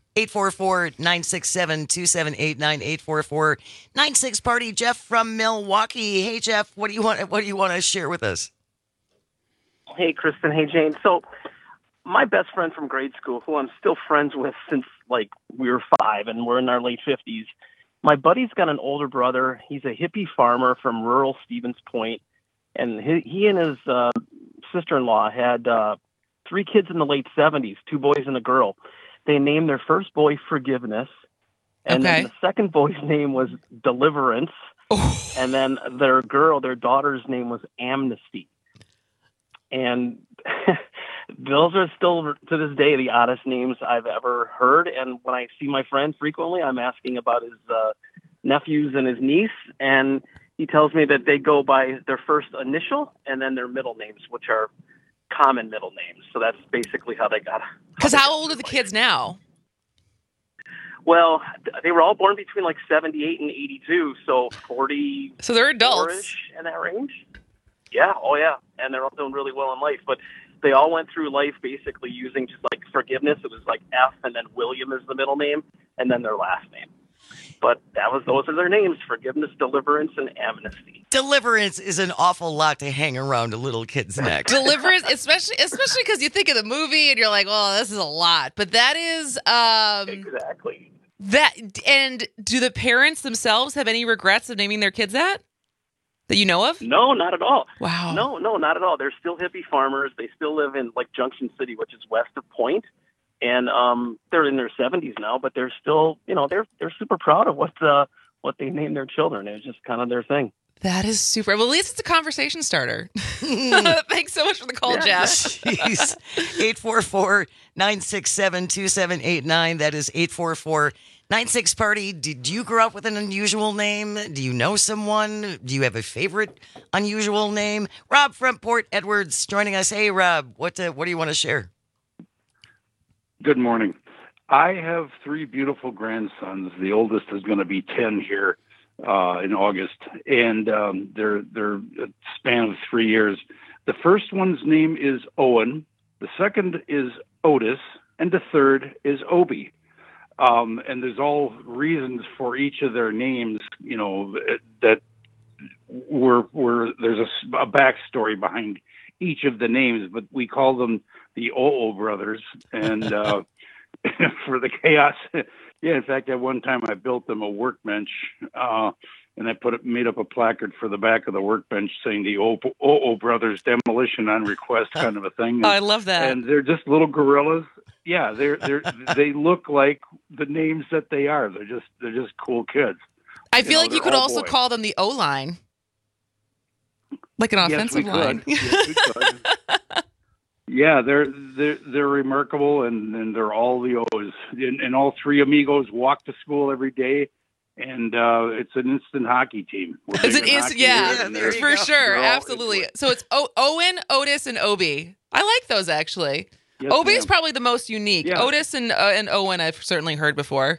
844-967-2789, 844-96-PARTY. Jeff from Milwaukee. Hey, Jeff, what do you want to share with us? Hey, Kristen. Hey, Jane. So my best friend from grade school, who I'm still friends with since like we were 5 and we're in our late 50s, my buddy's got an older brother. He's a hippie farmer from rural Stevens Point, and he and his sister-in-law had 3 kids in the late 70s, 2 boys and a girl. They named their first boy Forgiveness, and then the second boy's name was Deliverance, and then their daughter's name was Amnesty. And those are still, to this day, the oddest names I've ever heard. And when I see my friend frequently, I'm asking about his nephews and his niece, and he tells me that they go by their first initial and then their middle names, which are common middle names. So that's basically how they got it. Because how old are the kids now? Well, they were all born between like 78 and 82, so 40. So they're adults in that range. Yeah, oh yeah, and they're all doing really well in life. But they all went through life basically using just like Forgiveness. It was like F, and then William is the middle name, and then their last name. But those are their names: Forgiveness, Deliverance, and Amnesty. Deliverance is an awful lot to hang around a little kid's neck. Deliverance, especially because you think of the movie and you're like, "Well, this is a lot." But that is exactly that. And do the parents themselves have any regrets of naming their kids that? that you know of? No, not at all. Wow. No, not at all. They're still hippie farmers. They still live in like Junction City, which is west of Point. And they're in their 70s now, but they're still, they're super proud of what they named their children. It was just kind of their thing. That is super. Well, at least it's a conversation starter. Thanks so much for the call, Jeff. 844-967-2789. That is 844-96-PARTY. Did you grow up with an unusual name? Do you know someone? Do you have a favorite unusual name? Rob from Port Edwards joining us. Hey, Rob, what do you want to share? Good morning. I have 3 beautiful grandsons. The oldest is going to be 10 here in August, and they're a span of 3 years. The first one's name is Owen, the second is Otis, and the third is Obi. And there's all reasons for each of their names, that there's a backstory behind each of the names, but we call them the O brothers, and for the chaos. Yeah, in fact, at one time I built them a workbench, and I made up a placard for the back of the workbench saying the O brothers demolition on request, kind of a thing. And, I love that. And they're just little gorillas. Yeah, they look like the names that they are. They're just cool kids. I feel like you could also call them the O-line. Like an offensive line. Yes, we could. Yeah, they're remarkable, and they're all the O's. And all 3 amigos walk to school every day, and it's an instant hockey team. It's an instant, for sure, absolutely. So it's Owen, Otis, and Obi. I like those actually. Yes, Obi is probably the most unique. Yeah. Otis and Owen I've certainly heard before.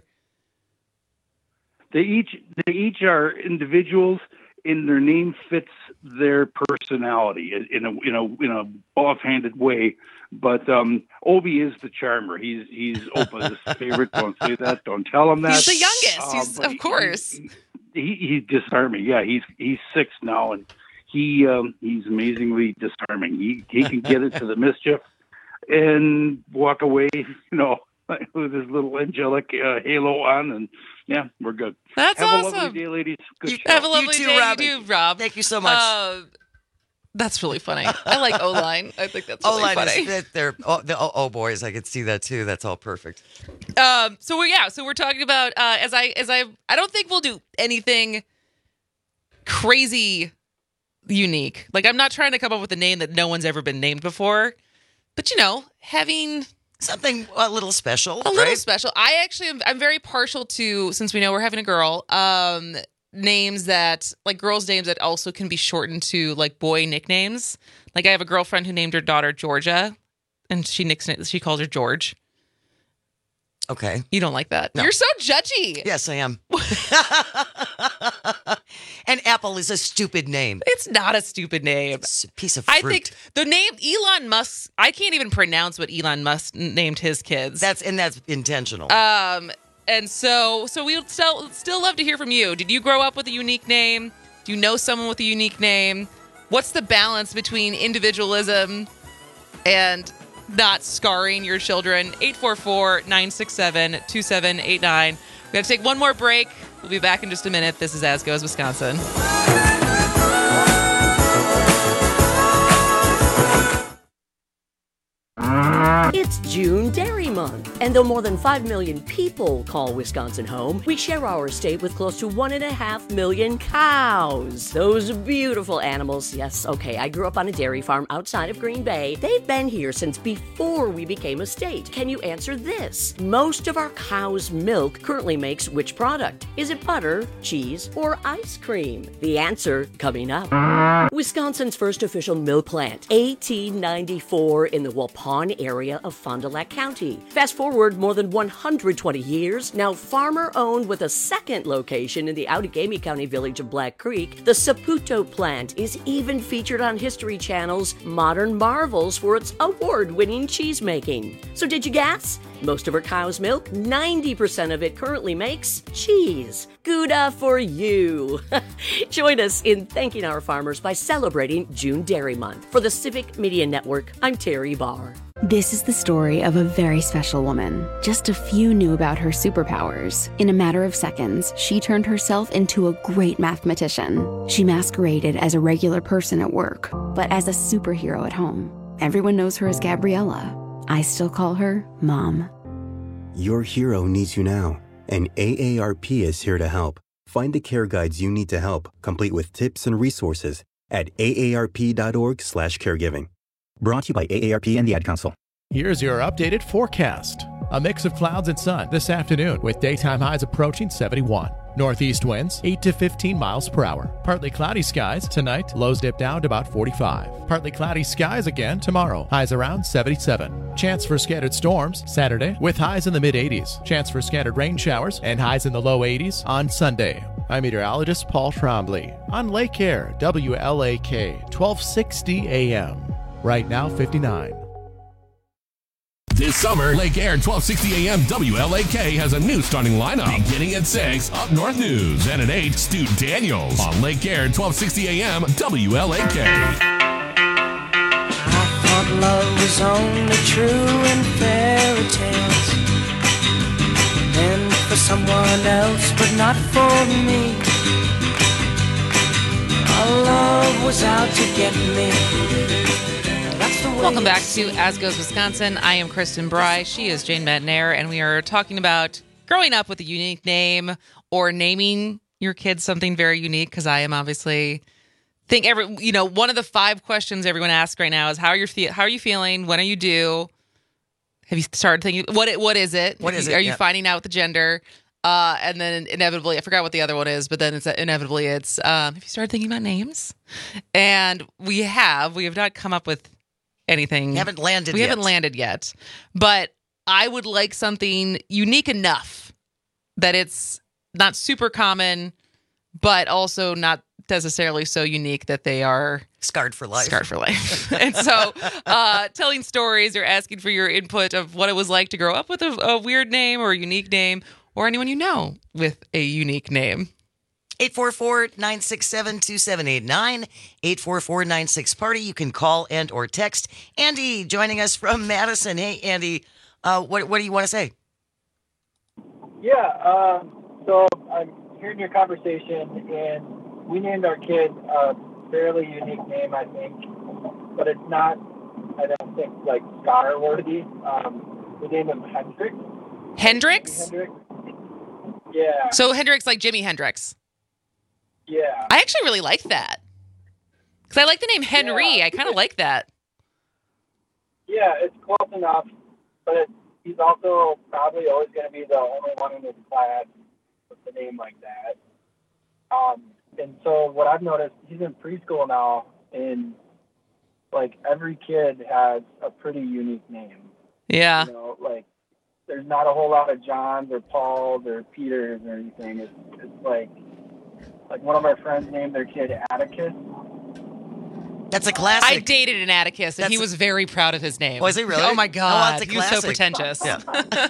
They each are individuals, and their name fits their personality in a offhanded way. But Obi is the charmer. He's Opa's favorite. Don't say that. Don't tell him that. He's the youngest. Of course. He's disarming. Yeah, he's 6 now, and he's amazingly disarming. He can get into the mischief and walk away, with his little angelic halo on, and yeah, we're good. Have awesome. A lovely day, ladies. Good show. Have a lovely day, Rob. You do, Rob. Thank you so much. That's really funny. I like O-line. I think that's really funny. They're the boys. I could see that too. That's all perfect. So we're talking about I don't think we'll do anything crazy unique. Like, I'm not trying to come up with a name that no one's ever been named before, but having something a little special. Little special. I'm very partial to, since we know we're having a girl, names that, like, girls' names that also can be shortened to, like, boy nicknames. Like, I have a girlfriend who named her daughter Georgia, and she calls her George. Okay. You don't like that? No. You're so judgy. Yes, I am. And Apple is a stupid name. It's not a stupid name. It's a piece of fruit. I think the name Elon Musk, I can't even pronounce what Elon Musk named his kids. That's intentional. And so we would still love to hear from you. Did you grow up with a unique name? Do you know someone with a unique name? What's the balance between individualism and not scarring your children? 844-967-2789. We got to take one more break. We'll be back in just a minute. This is As Goes Wisconsin. It's June Dairy Month, and though more than 5 million people call Wisconsin home, we share our state with close to 1.5 million cows. Those beautiful animals. Yes, okay, I grew up on a dairy farm outside of Green Bay. They've been here since before we became a state. Can you answer this? Most of our cow's milk currently makes which product? Is it butter, cheese, or ice cream? The answer coming up. Wisconsin's first official milk plant, 1894, in the Waupun area of Fond du Lac County. Fast forward more than 120 years, now farmer-owned with a second location in the Outagamie County village of Black Creek, the Saputo plant is even featured on History Channel's Modern Marvels for its award-winning cheese making. So did you guess? Most of our cow's milk, 90% of it currently makes cheese. Gouda for you. Join us in thanking our farmers by celebrating June Dairy Month. For the Civic Media Network, I'm Terry Barr. This is the story of a very special woman. Just a few knew about her superpowers. In a matter of seconds, she turned herself into a great mathematician. She masqueraded as a regular person at work, but as a superhero at home. Everyone knows her as Gabriella. I still call her Mom. Your hero needs you now, and AARP is here to help. Find the care guides you need to help, complete with tips and resources at aarp.org/caregiving. Brought to you by AARP and the Ad Council. Here's your updated forecast. A mix of clouds and sun this afternoon with daytime highs approaching 71. Northeast winds 8 to 15 miles per hour. Partly cloudy skies tonight. Lows dip down to about 45. Partly cloudy skies again tomorrow. Highs around 77. Chance for scattered storms Saturday with highs in the mid-80s. Chance for scattered rain showers and highs in the low 80s on Sunday. I'm meteorologist Paul Trombley on Lake Air, WLAK, 1260 AM. Right now, 59. This summer, Lake Air 1260 AM WLAK has a new starting lineup. Beginning at 6, Up North News. And at 8, Stu Daniels on Lake Air 1260 AM WLAK. I thought love was only true in fairy tales, and for someone else, but not for me. Our love was out to get me. Welcome back to As Goes Wisconsin. I am Kristen Bry. She is Jane Metnair, and we are talking about growing up with a unique name or naming your kids something very unique. Because I am obviously one of the 5 questions everyone asks right now is how are you feeling? When are you due? Have you started thinking what is it? What is it? Are you finding out the gender? And then inevitably, I forgot what the other one is, but then it's have you started thinking about names? And we have not come up with anything. We haven't landed yet. But I would like something unique enough that it's not super common, but also not necessarily so unique that they are scarred for life. And so telling stories or asking for your input of what it was like to grow up with a weird name or a unique name, or anyone you know with a unique name. 844-967-2789, 844-96-PARTY. You can call and or text. Andy joining us from Madison. Hey, Andy, what do you want to say? Yeah, so I'm hearing your conversation, and we named our kid a fairly unique name, I think, but it's not, I don't think, like, scar-worthy. We named him Hendrix. Hendrix? Yeah. So Hendrix like Jimi Hendrix. Yeah. I actually really like that. Because I like the name Henry. Yeah. I kind of like that. Yeah, it's close enough, but he's also probably always going to be the only one in his class with a name like that. And so what I've noticed, he's in preschool now, and like every kid has a pretty unique name. Yeah. You know, like there's not a whole lot of Johns or Pauls or Peters or anything. It's like one of our friends named their kid Atticus. That's a classic. I dated an Atticus, and he was very proud of his name. Was he really? Oh my God, that's a he was so pretentious. Yeah.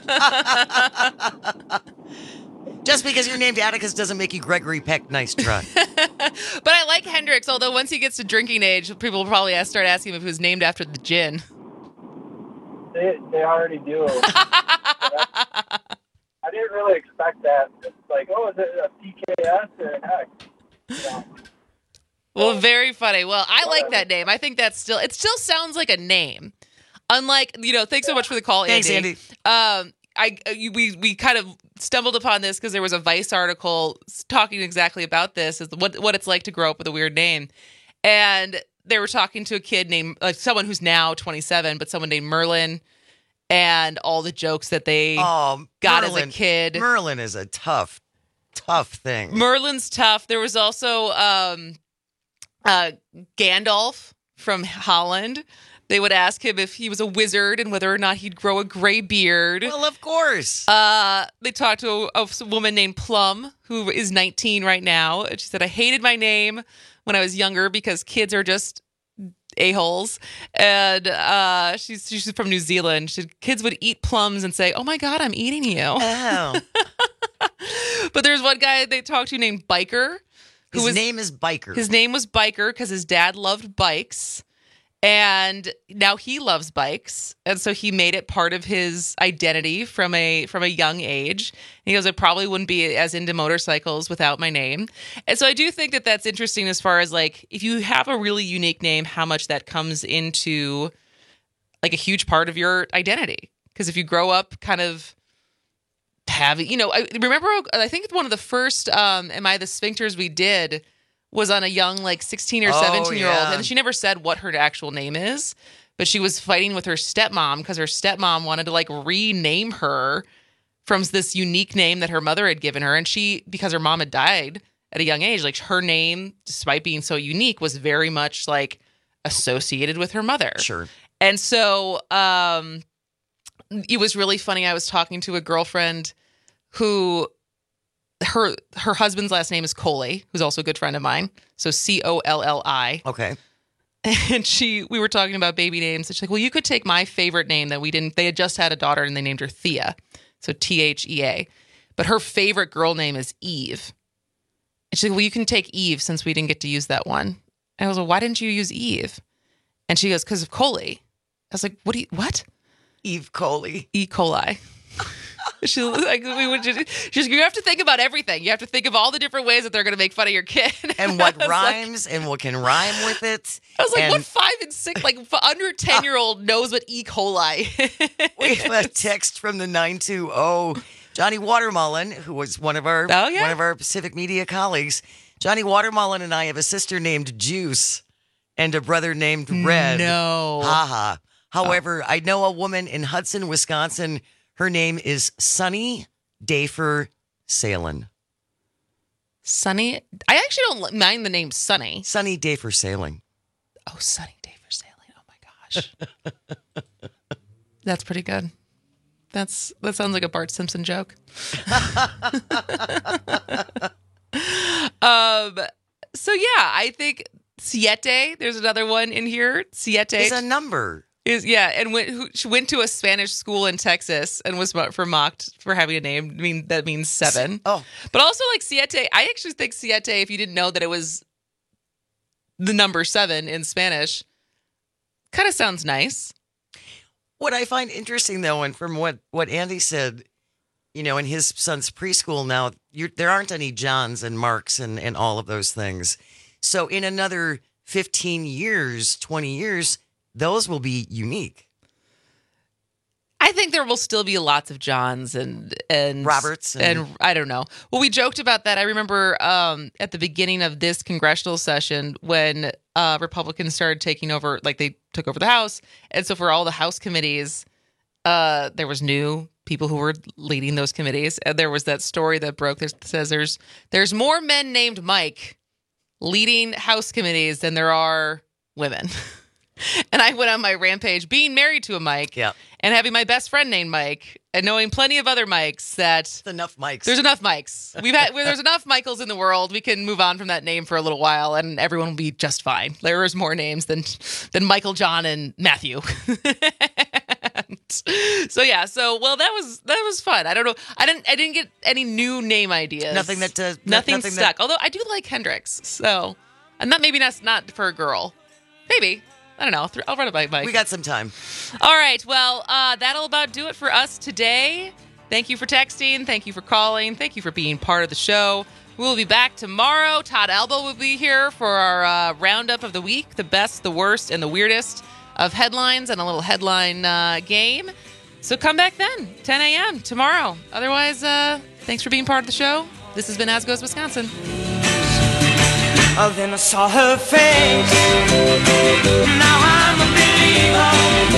Just because you're named Atticus doesn't make you Gregory Peck. Nice try. But I like Hendrix, although once he gets to drinking age, people will probably start asking him if he was named after the gin. They already do. I didn't really expect that. It's like, oh, is it a PKS or an X? You know? Well, very funny. Well, I like that name. I think it still sounds like a name. Unlike, thanks so much for the call, Andy. Thanks, Andy. We kind of stumbled upon this because there was a Vice article talking exactly about this, is what it's like to grow up with a weird name. And they were talking to a kid named, someone who's now 27, but someone named Merlin, and all the jokes that they got as a kid. Merlin is a tough thing. Merlin's tough. There was also Gandalf from Holland. They would ask him if he was a wizard and whether or not he'd grow a gray beard. Well, of course. They talked to a woman named Plum, who is 19 right now. She said, I hated my name when I was younger because kids are just a-holes. And she's from New Zealand. She said, kids would eat plums and say, oh my God, I'm eating you. Oh. But there's one guy they talked to named Biker. His name is Biker. His name was Biker because his dad loved bikes. And now he loves bikes, and so he made it part of his identity from a young age. And he goes, I probably wouldn't be as into motorcycles without my name. And so I do think that that's interesting as far as like if you have a really unique name, how much that comes into like a huge part of your identity. Because if you grow up kind of having, I remember I think one of the first Am I the Sphincters we did was on a young, like 16 or 17-year-old. And she never said what her actual name is, but she was fighting with her stepmom because her stepmom wanted to like rename her from this unique name that her mother had given her. And she, because her mom had died at a young age, like her name, despite being so unique, was very much like associated with her mother. Sure. And so it was really funny. I was talking to a girlfriend who her husband's last name is Coley, who's also a good friend of mine. So Colli. Okay. And we were talking about baby names. And she's like, well, you could take my favorite name that we didn't, they had just had a daughter and they named her Thea. So Thea. But her favorite girl name is Eve. And she's like, well, you can take Eve since we didn't get to use that one. And I was like, why didn't you use Eve? And she goes, because of Coley. I was like, what? Eve Coley. E. coli. She's like, you have to think about everything. You have to think of all the different ways that they're going to make fun of your kid. And what rhymes and what can rhyme with it. I was like, what 5 and 6, like under 10-year-old knows what E. coli is? We have a text from the 920. Johnny Watermullen, who was one of our Pacific Media colleagues. Johnny Watermullen and I have a sister named Juice and a brother named Red. No. Haha. However, I know a woman in Hudson, Wisconsin. Her name is Sunny Dafer Salen. Sunny? I actually don't mind the name Sunny. Sunny Dafer Salen. Oh, Sunny Dafer Salen. Oh my gosh. That's pretty good. That sounds like a Bart Simpson joke. So yeah, I think Siete, there's another one in here. Siete is a number. She went to a Spanish school in Texas and was mocked for having a name. I mean, that means 7. Oh. But also like Siete, I actually think Siete, if you didn't know that it was the number 7 in Spanish, kind of sounds nice. What I find interesting, though, and from what Andy said, in his son's preschool now, there aren't any Johns and Marks and all of those things. So in another 15 years, 20 years, those will be unique. I think there will still be lots of Johns and Roberts and I don't know. Well, we joked about that. I remember at the beginning of this congressional session when Republicans started taking over, like they took over the House, and so for all the House committees, there was new people who were leading those committees, and there was that story that broke that says there's more men named Mike leading House committees than there are women. And I went on my rampage being married to a Mike and having my best friend named Mike and knowing plenty of other Mikes There's enough Mikes. There's enough Mikes. There's enough Michaels in the world. We can move on from that name for a little while and everyone will be just fine. There is more names than Michael, John, and Matthew. That was fun. I don't know. I didn't get any new name ideas. Nothing stuck. Although I do like Hendrix. So, and that maybe that's not for a girl. Maybe. I don't know. I'll run it by Mike. We got some time. All right. Well, that'll about do it for us today. Thank you for texting. Thank you for calling. Thank you for being part of the show. We will be back tomorrow. Todd Albo will be here for our roundup of the week, the best, the worst, and the weirdest of headlines and a little headline game. So come back then, 10 a.m. tomorrow. Otherwise, thanks for being part of the show. This has been As Goes Wisconsin. Then I saw her face. Now I'm a believer,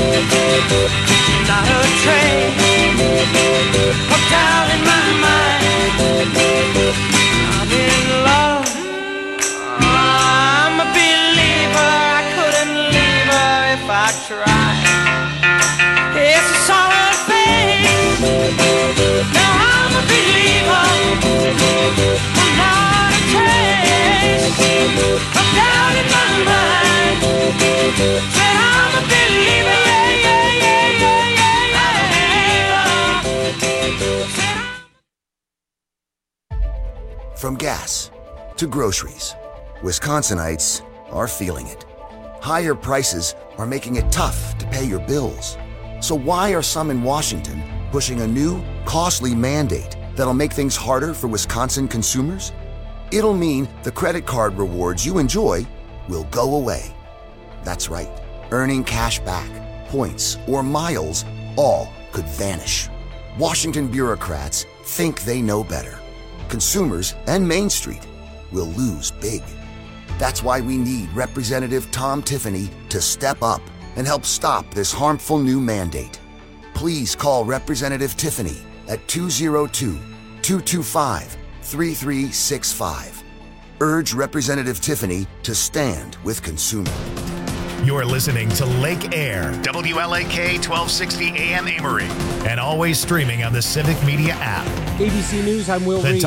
not a trace of doubt in my mind. I'm in love. I'm a believer. I couldn't leave her if I tried. Yes, I saw her face. Now I'm a believer. I'm not a trace. I'm down in my mind. Said I'm a believer, From gas to groceries, Wisconsinites are feeling it. Higher prices are making it tough to pay your bills. So why are some in Washington pushing a new, costly mandate that'll make things harder for Wisconsin consumers? It'll mean the credit card rewards you enjoy will go away. That's right. Earning cash back, points, or miles all could vanish. Washington bureaucrats think they know better. Consumers and Main Street will lose big. That's why we need Representative Tom Tiffany to step up and help stop this harmful new mandate. Please call Representative Tiffany at 202-225-3365. Urge Representative Tiffany to stand with consumers. You're listening to Lake Air, WLAK 1260 AM Amory, and always streaming on the Civic Media app. ABC News, I'm Will Reed.